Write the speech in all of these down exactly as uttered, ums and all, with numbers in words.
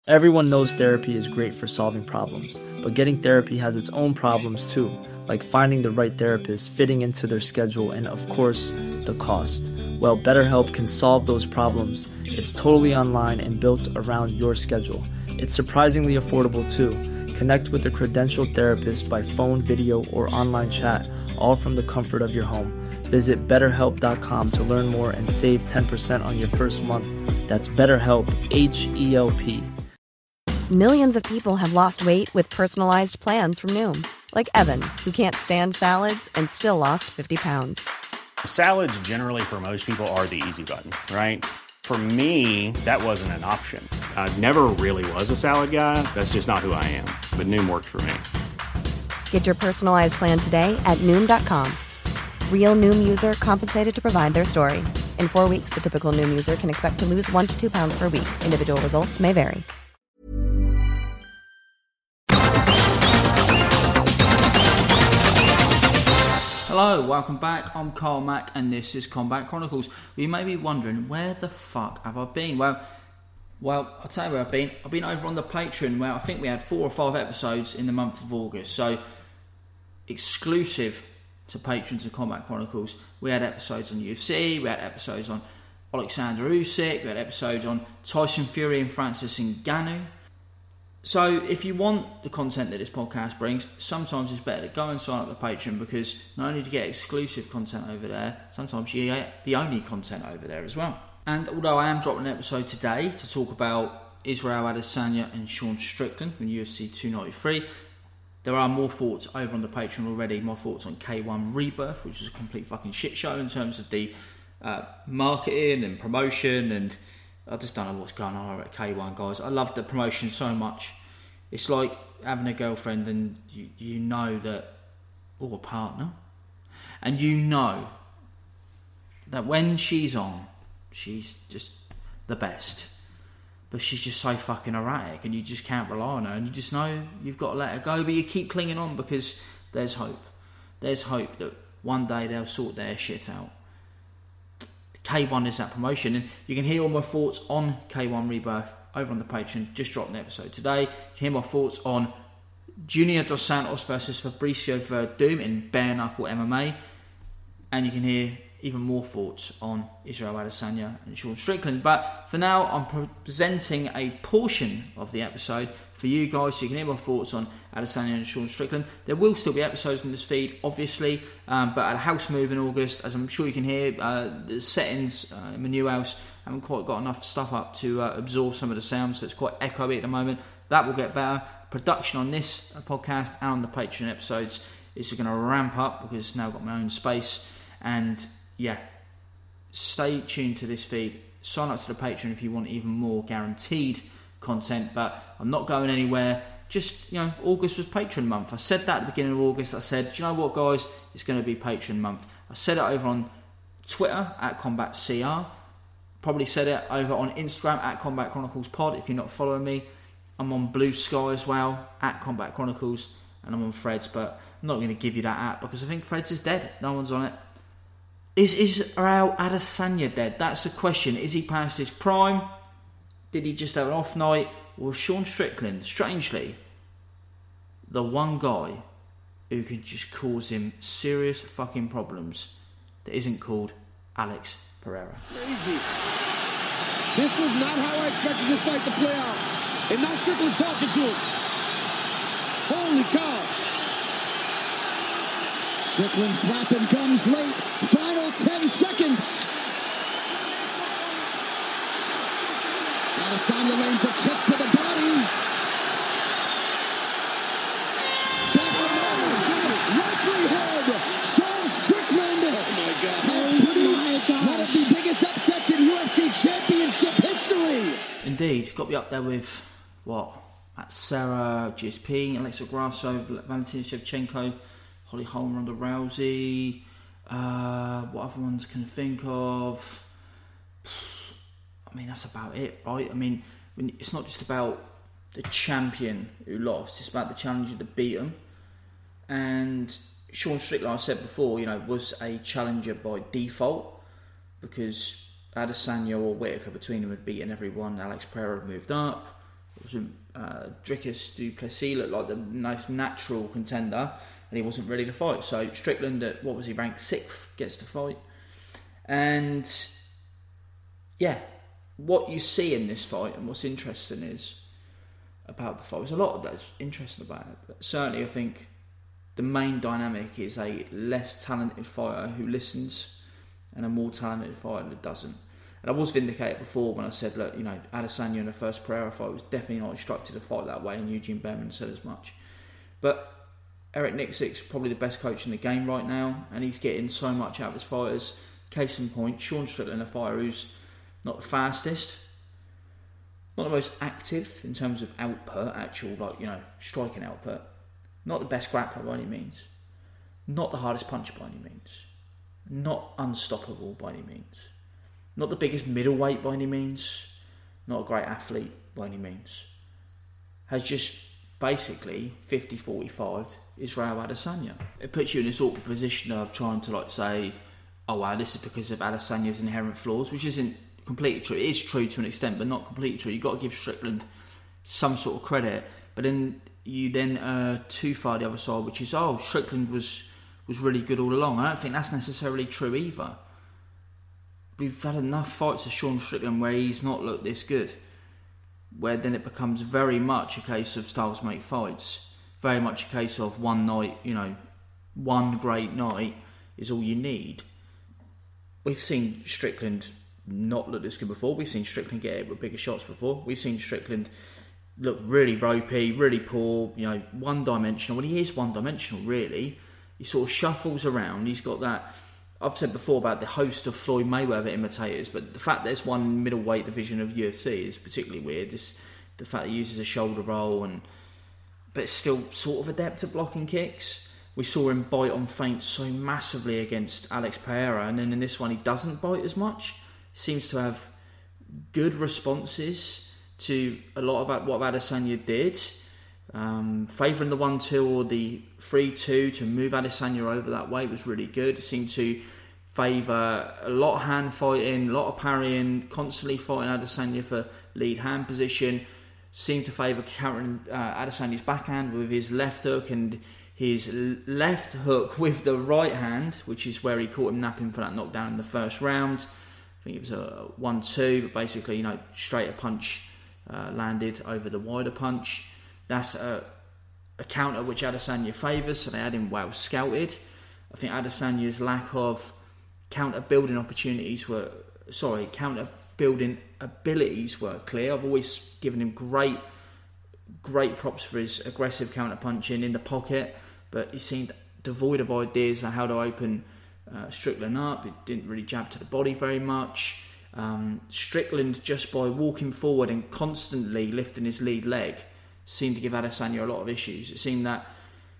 Everyone knows therapy is great for solving problems, but getting therapy has its own problems too, like finding the right therapist, fitting into their schedule, and of course, the cost. Well, BetterHelp can solve those problems. It's totally online and built around your schedule. It's surprisingly affordable too. Connect with a credentialed therapist by phone, video, or online chat, all from the comfort of your home. Visit better help dot com to learn more and save ten percent on your first month. That's BetterHelp, H E L P. Millions of people have lost weight with personalized plans from Noom. Like Evan, who can't stand salads and still lost fifty pounds. Salads generally for most people are the easy button, right? For me, that wasn't an option. I never really was a salad guy. That's just not who I am. But Noom worked for me. Get your personalized plan today at Noom dot com. Real Noom user compensated to provide their story. In four weeks, the typical Noom user can expect to lose one to two pounds per week. Individual results may vary. Hello, welcome back. I'm Carl Mack and this is Combat Chronicles. You may be wondering, where the fuck have I been? Well, well, I'll tell you where I've been. I've been over on the Patreon where I think we had four or five episodes in the month of August. So, exclusive to patrons of Combat Chronicles, we had episodes on U F C, we had episodes on Alexander Usyk, we had episodes on Tyson Fury and Francis Ngannou. So if you want the content that this podcast brings, sometimes it's better to go and sign up to Patreon, because not only do you get exclusive content over there, sometimes you get the only content over there as well. And although I am dropping an episode today to talk about Israel Adesanya and Sean Strickland in U F C two ninety-three, there are more thoughts over on the Patreon already. More thoughts on K one Rebirth, which is a complete fucking shit show in terms of the uh, marketing and promotion, and I just don't know what's going on over at K one, guys. I love the promotion so much. It's like having a girlfriend and you, you know that, or a partner, and you know that when she's on, she's just the best. But she's just so fucking erratic and you just can't rely on her, and you just know you've got to let her go, but you keep clinging on because there's hope. There's hope that one day they'll sort their shit out. K one is that promotion, and you can hear all my thoughts on K one Rebirth over on the Patreon. Just dropped an episode today. You can hear my thoughts on Junior Dos Santos versus Fabricio Verdum in bare knuckle M M A, and you can hear even more thoughts on Israel Adesanya and Sean Strickland. But for now, I'm presenting a portion of the episode for you guys, so you can hear my thoughts on Adesanya and Sean Strickland. There will still be episodes in this feed, obviously, um, but at a house move in August, as I'm sure you can hear, uh, the settings uh, in my new house haven't quite got enough stuff up to uh, absorb some of the sound, so it's quite echoey at the moment. That will get better. Production on this podcast and on the Patreon episodes is going to ramp up because now I've got my own space. And yeah, stay tuned to this feed. Sign up to the Patreon if you want even more guaranteed content, but I'm not going anywhere. Just, you know, August was Patreon month. I said that at the beginning of August. I said, do you know what, guys? It's going to be Patreon month. I said it over on Twitter at Combat C R. Probably said it over on Instagram at Combat Chronicles Pod if you're not following me. I'm on Blue Sky as well, at Combat Chronicles, and I'm on Threads, but I'm not going to give you that app because I think Threads is dead. No one's on it. Is Israel Adesanya dead? That's the question. Is he past his prime? Did he just have an off night? Or Sean Strickland, strangely, the one guy who can just cause him serious fucking problems that isn't called Alex Pereira? Crazy. This was not how I expected this fight to play out. And now Strickland's talking to him. Holy cow. Strickland flapping gums late. Final ten seconds. Adesanya lands a kick to the body. Back the likelihood. Sean Strickland oh my God. has oh produced one of the biggest upsets in U F C Championship history. Indeed, got to be up there with what? At Sarah, G S P, Alexa Grasso, Valentina Shevchenko, Holly Holm, Ronda Rousey. Uh, what other ones can I think of? I mean, that's about it, right? I mean, when it's not just about the champion who lost; it's about the challenger that beat him. And Sean Strickland, I said before, you know, was a challenger by default because Adesanya or Whittaker between them had beaten everyone. Alex Pereira had moved up. wasn't uh, Dricus du Plessis looked like the most natural contender, and he wasn't ready to fight. So Strickland, at what was he, ranked sixth, gets to fight. And yeah, what you see in this fight and what's interesting is about the fight. There's a lot that's interesting about it, but certainly I think the main dynamic is a less talented fighter who listens and a more talented fighter that doesn't. And I was vindicated before when I said, look, you know, Adesanya in the first Pereira fight was definitely not instructed to fight that way, and Eugene Bareman said as much. But Eric Nicksick's probably the best coach in the game right now, and he's getting so much out of his fighters. Case in point, Sean Strickland, a fighter who's not the fastest, not the most active in terms of output, actual, like, you know, striking output, not the best grappler by any means, not the hardest puncher by any means, not unstoppable by any means, not the biggest middleweight by any means, not a great athlete by any means, has just basically fifty forty-five Israel Adesanya. It puts you in this awkward position of trying to like say, oh wow, this is because of Adesanya's inherent flaws, which isn't completely true. It is true to an extent, but not completely true. You've got to give Strickland some sort of credit, but then you then uh, two-fire the other side, which is, oh, Strickland was was really good all along. I don't think that's necessarily true either. We've had enough fights of Sean Strickland where he's not looked this good, where then it becomes very much a case of styles make fights, very much a case of one night, you know, one great night is all you need. We've seen Strickland not look this good before. We've seen Strickland get hit with bigger shots before. We've seen Strickland look really ropey, really poor, you know, one-dimensional. Well, he is one-dimensional, really. He sort of shuffles around. He's got that... I've said before about the host of Floyd Mayweather imitators, but the fact that there's one middleweight division of U F C is particularly weird. It's the fact that he uses a shoulder roll, and but it's still sort of adept at blocking kicks. We saw him bite on feints so massively against Alex Pereira, and then in this one he doesn't bite as much. Seems to have good responses to a lot of what Adesanya did, um, favouring the one two or the three two to move Adesanya over that way was really good. It seemed to favour a lot of hand fighting, a lot of parrying, constantly fighting Adesanya for lead hand position. Seemed to favour countering uh, Adesanya's backhand with his left hook and his left hook with the right hand, which is where he caught him napping for that knockdown in the first round. I think it was a one two, but basically, you know, straighter punch uh, landed over the wider punch. That's a, a counter which Adesanya favours, so they had him well scouted. I think Adesanya's lack of counter building opportunities were, sorry, counter building abilities were clear. I've always given him great, great props for his aggressive counter punching in the pocket, but he seemed devoid of ideas on how to open Uh, Strickland up. It didn't really jab to the body very much. Um, Strickland, just by walking forward and constantly lifting his lead leg, seemed to give Adesanya a lot of issues. It seemed that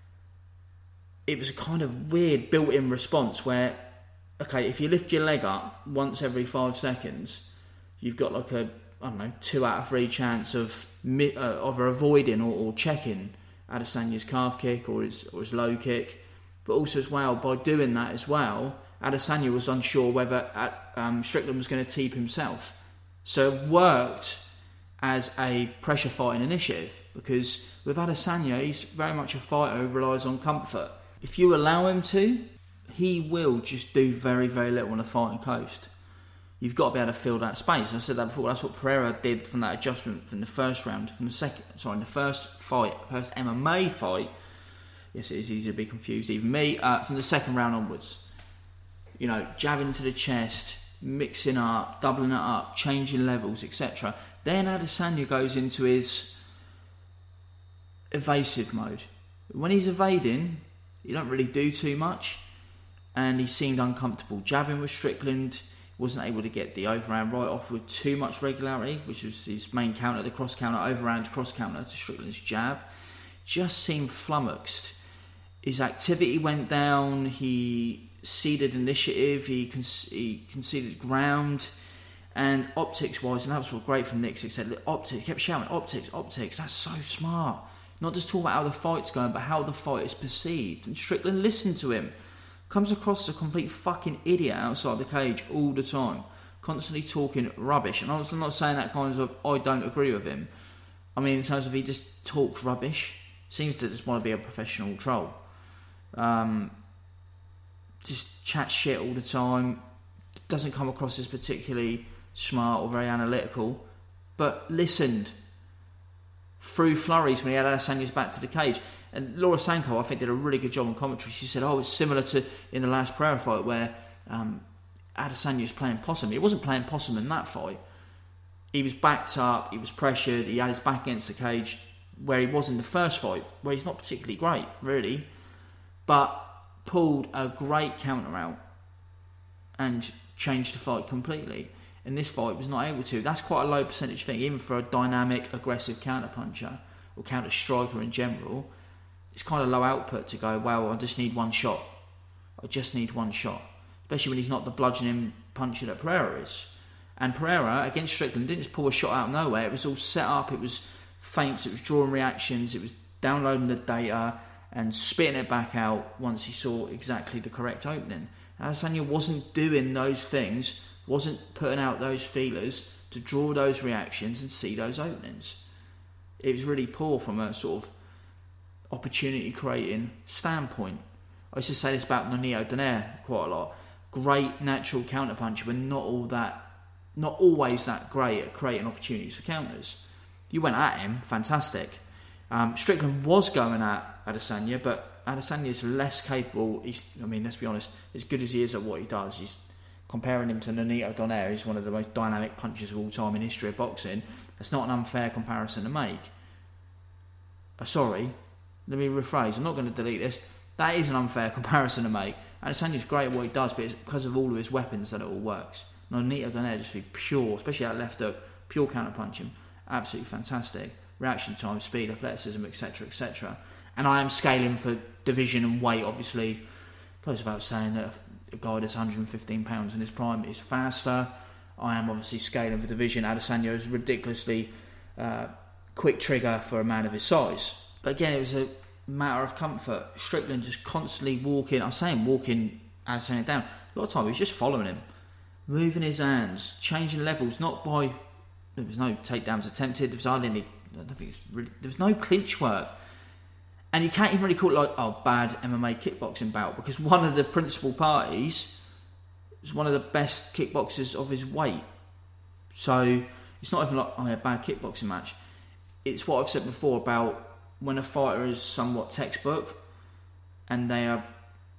it was a kind of weird built-in response where, okay, if you lift your leg up once every five seconds, you've got like a, I don't know, two out of three chance of uh, of avoiding or, or checking Adesanya's calf kick or his or his low kick. But also as well, by doing that as well, Adesanya was unsure whether um, Strickland was going to teep himself. So it worked as a pressure fighting initiative, because with Adesanya, he's very much a fighter who relies on comfort. If you allow him to, he will just do very, very little on the fighting coast. You've got to be able to fill that space. I said that before. That's what Pereira did from that adjustment from the first round, from the second, sorry, in the first fight, first M M A fight. Yes, it is easy to be confused, even me, uh, from the second round onwards. You know, jabbing to the chest, mixing up, doubling it up, changing levels, et cetera. Then Adesanya goes into his evasive mode. When he's evading, you don't really do too much, and he seemed uncomfortable. Jabbing with Strickland, wasn't able to get the overhand right off with too much regularity, which was his main counter, the cross counter, overhand cross counter to Strickland's jab. Just seemed flummoxed. His activity went down, he ceded initiative, he, con- he conceded ground, and optics-wise, and that was what great from Nick, he said, look, optics, he kept shouting, optics, optics, that's so smart. Not just talk about how the fight's going, but how the fight is perceived. And Strickland listened to him. Comes across as a complete fucking idiot outside the cage all the time, constantly talking rubbish. And I'm not saying that kind of, I don't agree with him. I mean, in terms of he just talks rubbish, seems to just want to be a professional troll. Um, just chats shit all the time, doesn't come across as particularly smart or very analytical, but listened through flurries when he had Adesanya's back to the cage. And Laura Sanko, I think, did a really good job on commentary. She said, oh, it's similar to in the last Pereira fight where um, Adesanya was playing possum. He wasn't playing possum in that fight. He was backed up, he was pressured, he had his back against the cage, where he was in the first fight, where he's not particularly great, really, but pulled a great counter out and changed the fight completely. In this fight, was not able to. That's quite a low percentage thing, even for a dynamic, aggressive counter puncher or counter striker in general. It's kind of low output to go, well, I just need one shot. I just need one shot. Especially when he's not the bludgeoning puncher that Pereira is. And Pereira, against Strickland, didn't just pull a shot out of nowhere. It was all set up, it was feints, it was drawing reactions, it was downloading the data and spitting it back out once he saw exactly the correct opening. Adesanya wasn't doing those things, wasn't putting out those feelers to draw those reactions and see those openings. It was really poor from a sort of opportunity creating standpoint. I used to say this about Nonito Donaire quite a lot. Great natural counterpuncher, but not all that, not always that great at creating opportunities for counters. You went at him, fantastic. Um, Strickland was going at Adesanya, but Adesanya is less capable. He's, I mean, let's be honest, as good as he is at what he does, he's comparing him to Nonito Donaire. He's one of the most dynamic punchers of all time in history of boxing. That's not an unfair comparison to make. Uh, sorry, let me rephrase. I'm not going to delete this. That is an unfair comparison to make. Adesanya's great at what he does, but it's because of all of his weapons that it all works. Nonito Donaire just be pure, especially that left hook, pure counter punching, absolutely fantastic. Reaction time, speed, athleticism, et cetera, et cetera. And I am scaling for division and weight, obviously. Goes without saying that a guy that's one hundred fifteen pounds in his prime is faster. I am obviously scaling for division. Adesanya is ridiculously uh, quick trigger for a man of his size. But again, it was a matter of comfort. Strickland just constantly walking, I'm saying walking Adesanya down. A lot of time he was just following him, moving his hands, changing levels, not by, there was no takedowns attempted, there was hardly any, I don't think it's really, there was no clinch work. And you can't even really call it like, oh, bad M M A kickboxing bout, because one of the principal parties was one of the best kickboxers of his weight. So it's not even like, oh, yeah, bad kickboxing match. It's what I've said before about when a fighter is somewhat textbook and they are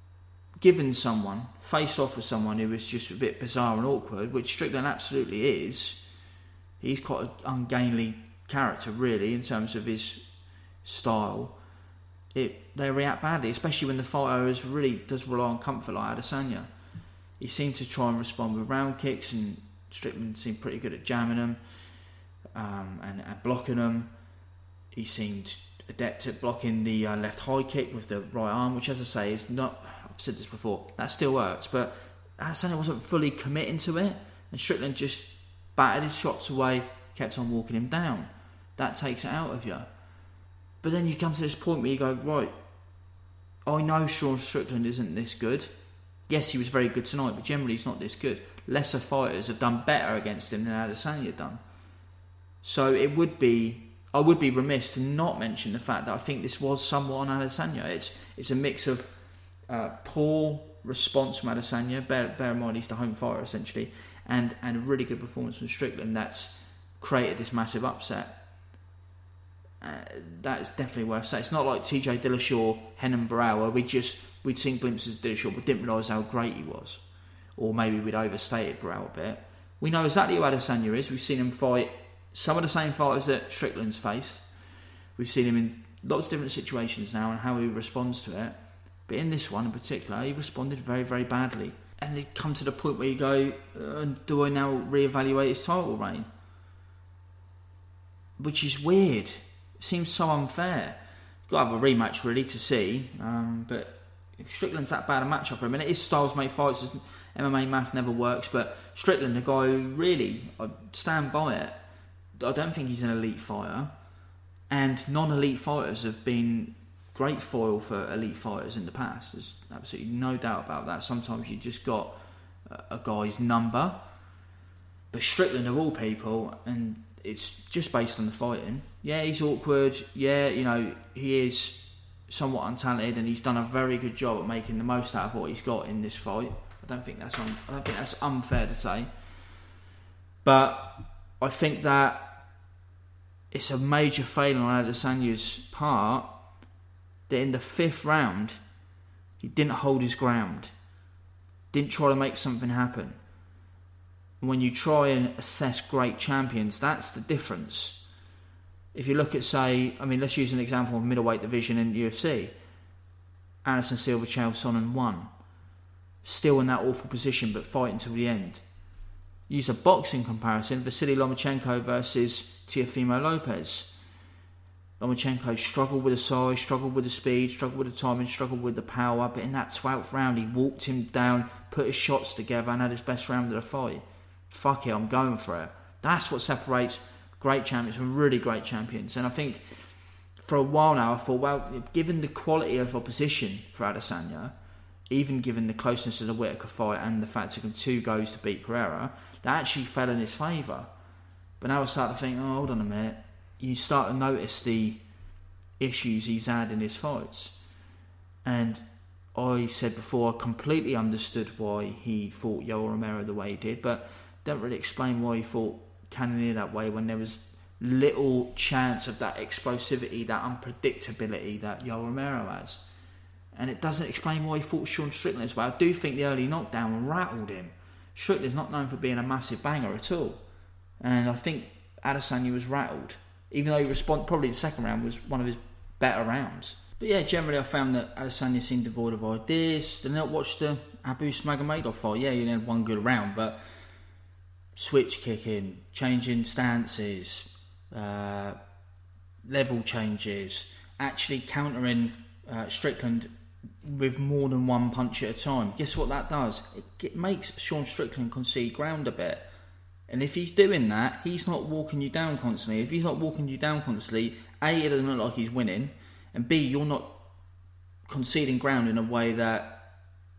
given someone, faced off with someone who is just a bit bizarre and awkward, which Strickland absolutely is. He's quite an ungainly character, really, in terms of his style. It, they react badly, especially when the fighter is really does rely on comfort like Adesanya. He seemed to try and respond with round kicks, and Strickland seemed pretty good at jamming them um, and, and blocking them. He seemed adept at blocking the uh, left high kick with the right arm, which, as I say, is not, I've said this before, that still works, but Adesanya wasn't fully committing to it, and Strickland just batted his shots away, kept on walking him down. That takes it out of you. But then you come to this point where you go, right, I know Sean Strickland isn't this good. Yes, he was very good tonight, but generally he's not this good. Lesser fighters have done better against him than Adesanya done. So it would be, I would be remiss to not mention the fact that I think this was somewhat on Adesanya. It's it's a mix of uh, poor response from Adesanya, bear, bear in mind he's the home fighter essentially, and, and a really good performance from Strickland that's created this massive upset. Uh, that is definitely worth saying. It's not like T J Dillashaw, Henan Barrow, we just we'd seen glimpses of Dillashaw but didn't realise how great he was, or maybe we'd overstated Barrow a bit. We know exactly who Adesanya is. We've seen him fight some of the same fighters that Strickland's faced. We've seen him in lots of different situations now and how he responds to it. But in this one in particular, he responded very, very badly. And it come to the point where you go, uh, do I now reevaluate his title reign? Which is weird. It seems so unfair. You've got to have a rematch really to see. Um, but if Strickland's that bad a matchup for him, and it is styles make fights, M M A math never works, but Strickland, a guy who really, I stand by it, I don't think he's an elite fighter, and non-elite fighters have been great foil for elite fighters in the past. There's absolutely no doubt about that. Sometimes you just got a guy's number, but Strickland of all people, and it's just based on the fighting, Yeah, he's awkward. Yeah, you know, he is somewhat untalented, and he's done a very good job at making the most out of what he's got in this fight. I don't think that's un- I don't think that's unfair to say. But I think that it's a major failure on Adesanya's part that in the fifth round he didn't hold his ground, didn't try to make something happen. When you try and assess great champions, that's the difference. If you look at, say, I mean, let's use an example of middleweight division in the U F C. Anderson Silva, Chael Sonnen won. Still in that awful position, but fighting till the end. Use a boxing comparison, Vasily Lomachenko versus Teofimo Lopez. Lomachenko struggled with the size, struggled with the speed, struggled with the timing, struggled with the power, but in that twelfth round he walked him down, put his shots together and had his best round of the fight. Fuck it, I'm going for it. That's what separates great champions from really great champions. And I think for a while now I thought, well, given the quality of opposition for Adesanya, even given the closeness of the Whittaker fight and the fact it took him two goes to beat Pereira, that actually fell in his favour. But now I start to think, oh, hold on a minute. You start to notice the issues he's had in his fights. And I said before, I completely understood why he fought Yoel Romero the way he did, but don't really explain why he fought Cannonier that way when there was little chance of that explosivity, that unpredictability that Yoel Romero has. And it doesn't explain why he fought Sean Strickland as well. I do think the early knockdown rattled him. Strickland's not known for being a massive banger at all. And I think Adesanya was rattled. Even though he responded, probably the second round was one of his better rounds. But yeah, generally I found that Adesanya seemed devoid of ideas. Did not watch the Abu Smagomedov fight. Yeah, he only had one good round, but switch kicking, changing stances, uh, level changes, actually countering uh, Strickland with more than one punch at a time. Guess what that does? It, it makes Sean Strickland concede ground a bit. And if he's doing that, he's not walking you down constantly. If he's not walking you down constantly, A, it doesn't look like he's winning, and B, you're not conceding ground in a way that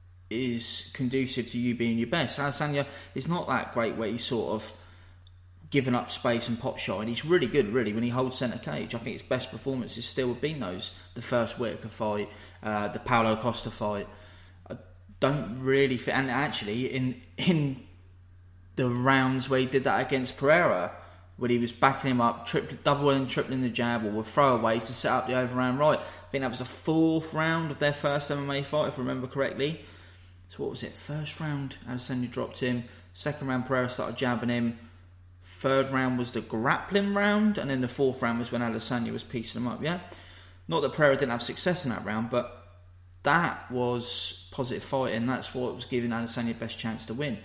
is conducive to you being your best. Adesanya is not that great where he's sort of giving up space and pot shot, and he's really good, really, when he holds centre cage. I think his best performances still have been those. The first Whittaker fight, uh, the Paulo Costa fight. I don't really fit, and actually, in in the rounds where he did that against Pereira, when he was backing him up, tripling, doubling, tripling the jab, or with throwaways to set up the overhand right. I think that was the fourth round of their first M M A fight, if I remember correctly. So what was it? First round, Adesanya dropped him. Second round, Pereira started jabbing him. Third round was the grappling round, and then the fourth round was when Adesanya was piecing him up. Yeah, not that Pereira didn't have success in that round, but that was positive fighting. That's what was giving Adesanya the best chance to win.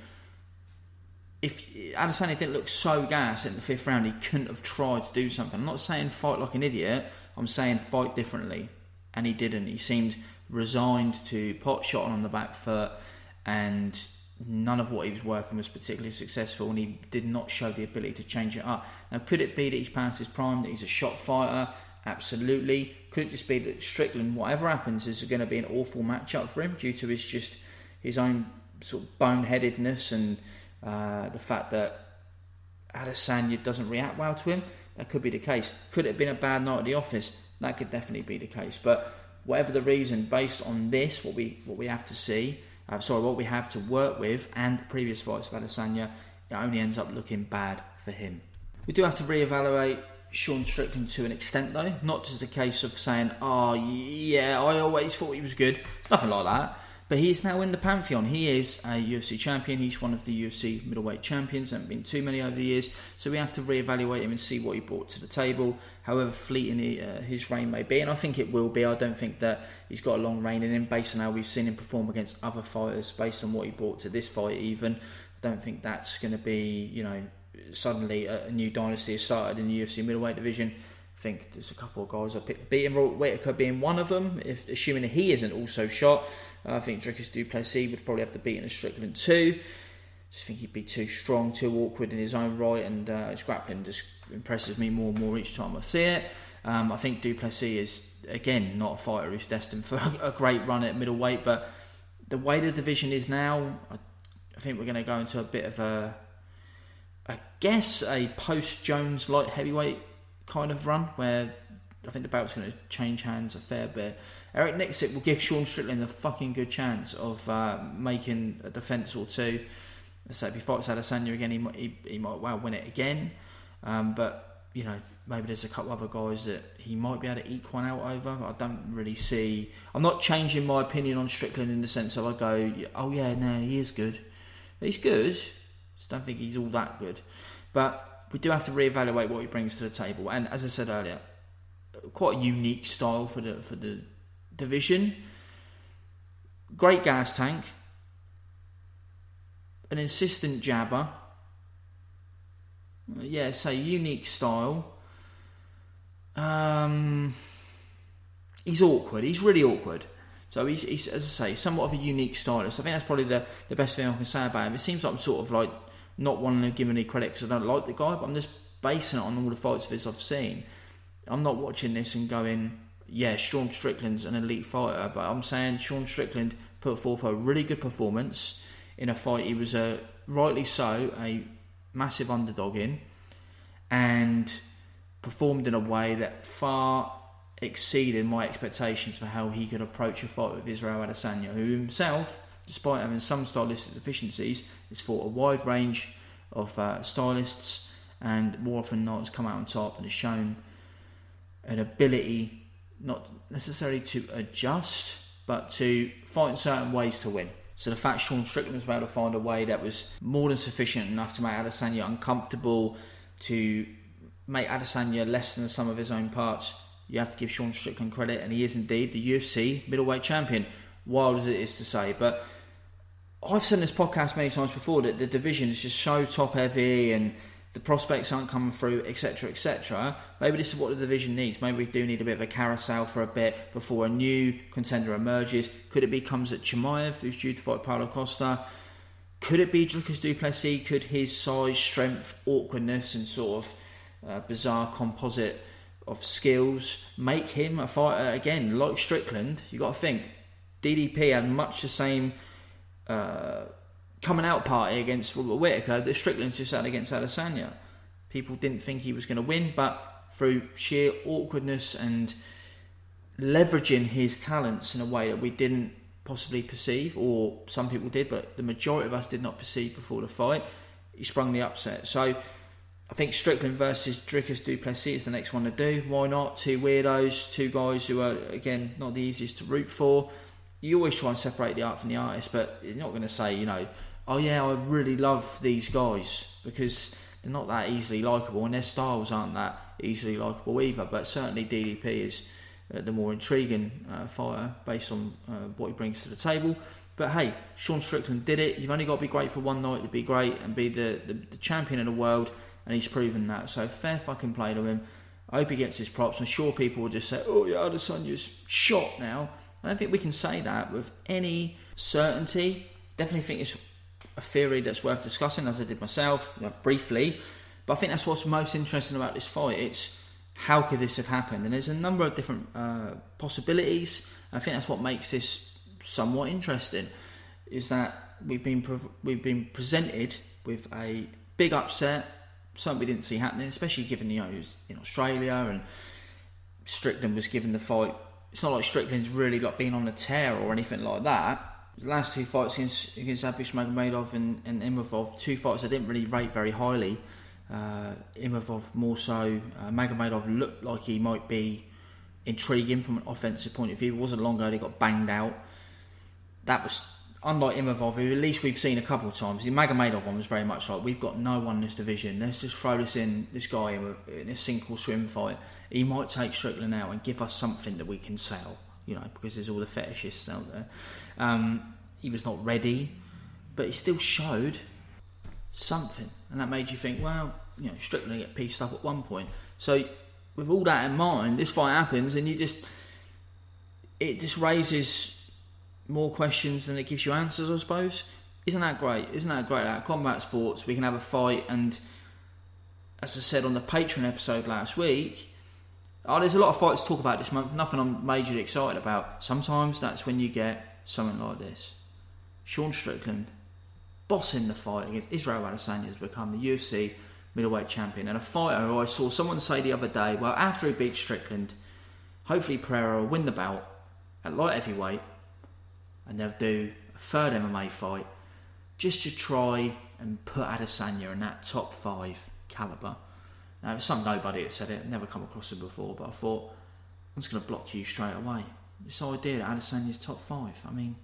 If Adesanya didn't look so gassed in the fifth round, he couldn't have tried to do something. I'm not saying fight like an idiot. I'm saying fight differently, and he didn't. He seemed resigned to pot shotting on the back foot, and none of what he was working was particularly successful, and he did not show the ability to change it up. Now, could it be that he's past his prime, that he's a shot fighter? Absolutely. Could it just be that Strickland, whatever happens, is going to be an awful matchup for him due to his just his own sort of boneheadedness and uh, the fact that Adesanya doesn't react well to him? That could be the case. Could it have been a bad night at the office? That could definitely be the case. But whatever the reason, based on this, what we what we have to see, uh, sorry, what we have to work with, and the previous fights of Adesanya, it only ends up looking bad for him. We do have to reevaluate Sean Strickland to an extent, though. Not just a case of saying, oh, yeah, I always thought he was good. It's nothing like that. But he is now in the pantheon. He is a U F C champion. He's one of the U F C middleweight champions. There haven't been too many over the years. So we have to reevaluate him and see what he brought to the table, however fleeting he, uh, his reign may be. And I think it will be. I don't think that he's got a long reign in him based on how we've seen him perform against other fighters, based on what he brought to this fight even. I don't think that's going to be, you know, suddenly a, a new dynasty has started in the U F C middleweight division. I think there's a couple of guys I picked, beating Whittaker being one of them, if assuming he isn't also shot. I think Dricus Du Plessis would probably have to beat in a Strickland too. I just think he'd be too strong, too awkward in his own right, and uh, his grappling just impresses me more and more each time I see it. Um, I think Du Plessis is, again, not a fighter who's destined for a great run at middleweight, but the way the division is now, I, I think we're going to go into a bit of a, I guess, a post-Jones light heavyweight kind of run where I think the belt's going to change hands a fair bit. Eric Nixit will give Sean Strickland a fucking good chance of uh, making a defence or two. So if he fights Adesanya again, he might, he, he might well win it again. Um, but, you know, maybe there's a couple other guys that he might be able to eke one out over. I don't really see... I'm not changing my opinion on Strickland in the sense of I go, oh yeah, no, he is good. He's good. Just don't think he's all that good. But we do have to reevaluate what he brings to the table. And as I said earlier, quite a unique style for the for the division. Great gas tank. An insistent jabber. Yeah, so unique style. Um, he's awkward. He's really awkward. So he's, he's, as I say, somewhat of a unique stylist. I think that's probably the, the best thing I can say about him. It seems like I'm sort of like not wanting to give him any credit because I don't like the guy, but I'm just basing it on all the fights of his I've seen. I'm not watching this and going, yeah, Sean Strickland's an elite fighter, but I'm saying Sean Strickland put forth a really good performance in a fight he was, a, rightly so, a massive underdog in, and performed in a way that far exceeded my expectations for how he could approach a fight with Israel Adesanya, who himself, despite having some stylistic deficiencies, has fought a wide range of uh, stylists and more often than not has come out on top and has shown an ability not necessarily to adjust but to find certain ways to win. So the fact Sean Strickland was able to find a way that was more than sufficient enough to make Adesanya uncomfortable, to make Adesanya less than the sum of his own parts, you have to give Sean Strickland credit, and he is indeed the U F C middleweight champion, wild as it is to say. But I've said in this podcast many times before that the division is just so top heavy and the prospects aren't coming through, etc, et cetera. Maybe this is what the division needs. Maybe we do need a bit of a carousel for a bit before a new contender emerges. Could it be Khamzat Chimaev, who's due to fight Paulo Costa? Could it be Dricus du Plessis? Could his size, strength, awkwardness and sort of uh, bizarre composite of skills make him a fighter again? Like Strickland, you got to think D D P had much the same uh, coming out party against Robert Whittaker that Strickland's just had against Adesanya. People didn't think he was going to win, but through sheer awkwardness and leveraging his talents in a way that we didn't possibly perceive, or some people did, but the majority of us did not perceive before the fight, he sprung the upset. So I think Strickland versus Dricus du Plessis is the next one to do. Why not? Two weirdos, two guys who are, again, not the easiest to root for. You always try and separate the art from the artist, but you're not going to say, you know, oh yeah, I really love these guys, because they're not that easily likeable and their styles aren't that easily likeable either. But certainly D D P is uh, the more intriguing uh, fighter based on uh, what he brings to the table. But hey, Sean Strickland did it. You've only got to be great for one night to be great and be the, the, the champion of the world, and he's proven that. So fair fucking play to him. I hope he gets his props. I'm sure people will just say, oh yeah, Adesanya's shot now. I don't think we can say that with any certainty. Definitely think it's a theory that's worth discussing, as I did myself, you know, briefly. But I think that's what's most interesting about this fight. It's how could this have happened? And there's a number of different uh, possibilities. I think that's what makes this somewhat interesting, is that we've been pre- we've been presented with a big upset, something we didn't see happening, especially given, you know, he was in Australia and Strickland was given the fight. It's not like Strickland's really like been on a tear or anything like that. The last two fights against, against Abus Magomedov and, and Imavov, two fights I didn't really rate very highly. Uh, Imavov more so. Uh, Magomedov looked like he might be intriguing from an offensive point of view. It wasn't long ago he got banged out. That was unlike Imavov, who at least we've seen a couple of times. The Magomedov one was very much like, we've got no one in this division. Let's just throw this in, this guy in a, in a sink or swim fight. He might take Strickland out and give us something that we can sell, you know, because there's all the fetishists out there. Um, he was not ready, but he still showed something, and that made you think, well, you know, Strickland get pieced up at one point. So with all that in mind, this fight happens, and you just it just raises more questions than it gives you answers, I suppose. Isn't that great? Isn't that great? At Combat Sports, we can have a fight, and as I said on the Patreon episode last week, oh, there's a lot of fights to talk about this month. Nothing I'm majorly excited about. Sometimes that's when you get something like this. Sean Strickland bossing the fight against Israel Adesanya has become the U F C middleweight champion. And a fighter who I saw someone say the other day, well, after he beats Strickland, hopefully Pereira will win the belt at light heavyweight, and they'll do a third M M A fight just to try and put Adesanya in that top five calibre. Now, there's some nobody that said it, I've never come across it before, but I thought, I'm just going to block you straight away. This idea that Adesanya's top five, I mean,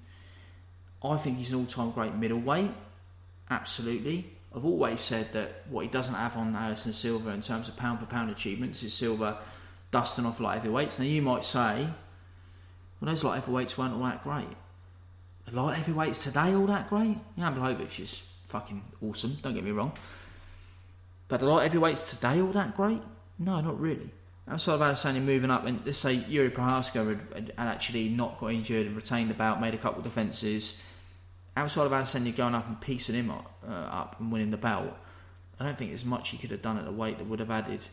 I think he's an all-time great middleweight, absolutely. I've always said that what he doesn't have on Anderson Silva in terms of pound-for-pound achievements is Silva dusting off light heavyweights. Now, you might say, well, those light heavyweights weren't all that great. Are light heavyweights today all that great? Jan Blachowicz is fucking awesome, don't get me wrong. But the light heavyweights today all that great? No, not really. Outside of Adesanya moving up, and let's say Yuri Prochazka had, had actually not got injured and retained the bout, made a couple of defences. Outside of Adesanya going up and piecing him up, uh, up and winning the belt, I don't think there's much he could have done at the weight that would have added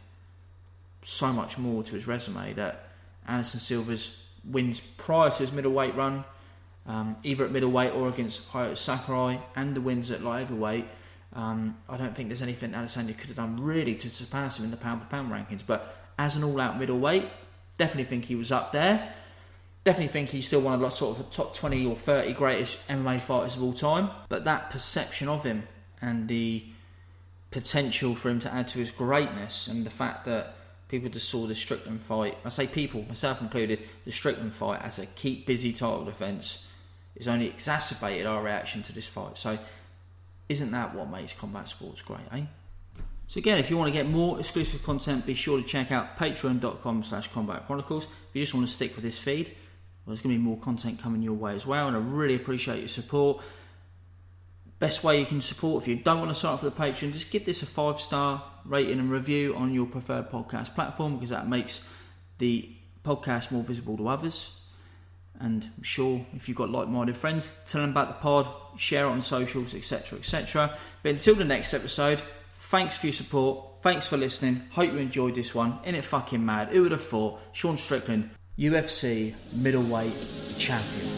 so much more to his resume that Anderson Silva's wins prior to his middleweight run, um, either at middleweight or against Hayato Sakurai, and the wins at light heavyweight. Um, I don't think there's anything Adesanya could have done really to surpass him in the pound-for-pound rankings. But as an all-out middleweight, definitely think he was up there. Definitely think he's still one of the sort of the top twenty or thirty greatest M M A fighters of all time. But that perception of him and the potential for him to add to his greatness, and the fact that people just saw the Strickland fight, I say people, myself included, the Strickland fight as a keep busy title defence, has only exacerbated our reaction to this fight. So isn't that what makes combat sports great, eh? So again, if you want to get more exclusive content, be sure to check out patreon.com slash combat chronicles. If you just want to stick with this feed, well, there's going to be more content coming your way as well, and I really appreciate your support. Best way you can support, if you don't want to sign up for the Patreon, just give this a five star rating and review on your preferred podcast platform, because that makes the podcast more visible to others. And I'm sure if you've got like-minded friends, tell them about the pod, share it on socials, etc, et cetera. But until the next episode, thanks for your support, thanks for listening, hope you enjoyed this one. Ain't it fucking mad? Who would have thought? Sean Strickland, U F C middleweight champion.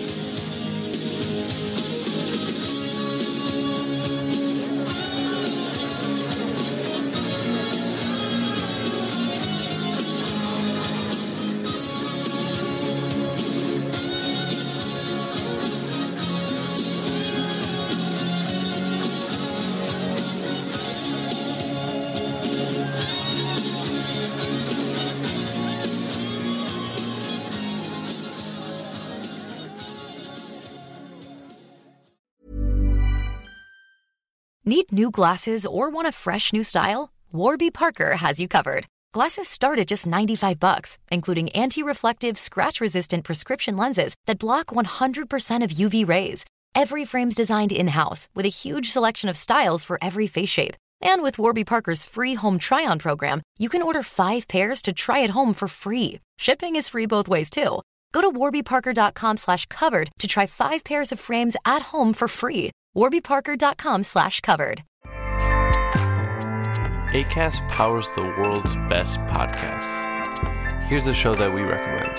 Need new glasses or want a fresh new style? Warby Parker has you covered. Glasses start at just ninety-five bucks, including anti-reflective, scratch-resistant prescription lenses that block one hundred percent of U V rays. Every frame's designed in-house with a huge selection of styles for every face shape. And with Warby Parker's free home try-on program, you can order five pairs to try at home for free. Shipping is free both ways, too. Go to warbyparker.com slash covered to try five pairs of frames at home for free. warbyparker.com slash covered. Acast powers the world's best podcasts. Here's a show that we recommend.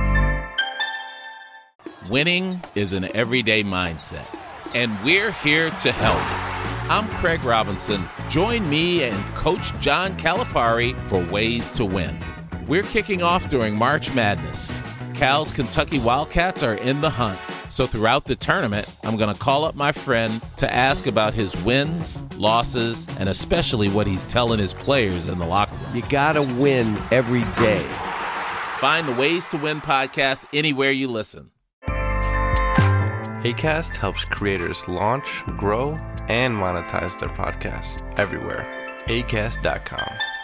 Winning is an everyday mindset, and we're here to help. I'm Craig Robinson. Join me and Coach John Calipari for Ways to Win. We're kicking off during March Madness. Cal's Kentucky Wildcats are in the hunt. So throughout the tournament, I'm going to call up my friend to ask about his wins, losses, and especially what he's telling his players in the locker room. You got to win every day. Find the Ways to Win podcast anywhere you listen. Acast helps creators launch, grow, and monetize their podcasts everywhere. Acast dot com.